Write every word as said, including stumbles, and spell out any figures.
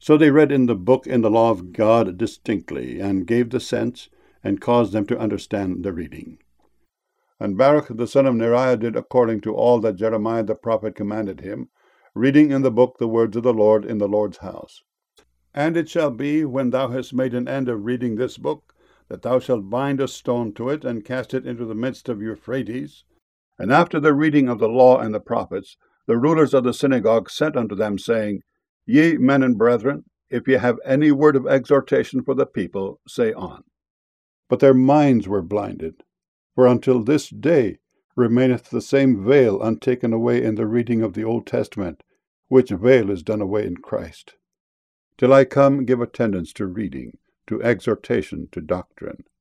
So they read in the book in the law of God distinctly, and gave the sense, and caused them to understand the reading. And Baruch the son of Neriah did according to all that Jeremiah the prophet commanded him, reading in the book the words of the Lord in the Lord's house. And it shall be, when thou hast made an end of reading this book, that thou shalt bind a stone to it, and cast it into the midst of Euphrates. And after the reading of the law and the prophets, the rulers of the synagogue sent unto them, saying, Ye men and brethren, if ye have any word of exhortation for the people, say on. But their minds were blinded, for until this day remaineth the same veil untaken away in the reading of the Old Testament, which veil is done away in Christ. Till I come, give attendance to reading, to exhortation, to doctrine.